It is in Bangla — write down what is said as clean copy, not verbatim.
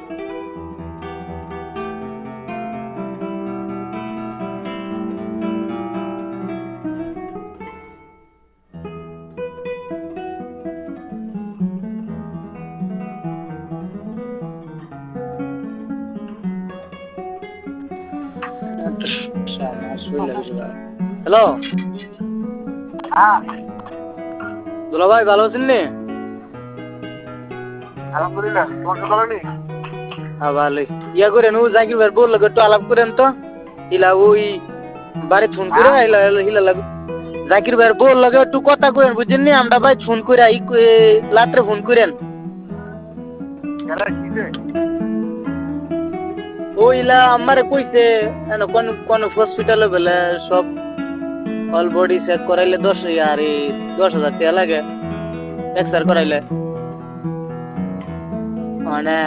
হ্যালো হ্যাঁ, দুলা ভাই, ভালো আছেন নি? আলহামদুলিল্লাহ। তোমার কি ভালো নেই? হ্যাঁ ভালোই। ইয়া করেন, ও জাকির ভাই বললো একটু আলাপ করেন তো। ইলা ওই বাড়ি ফোন করে হ্যাঁ, ইলা ইলা লাগ জাকির ভাই বললো একটু কথা করেন, বুঝছেন নি? আমরা ভাই ফোন করে রাত্রে ফোন করেন। গেলে কিসে? ওইলা আমারে কইছে কোন কোন হসপিটালে বলে সব অল বডি চেক করাইলে 10,000 টাকা লাগে, এক্সরে করাইলে মানে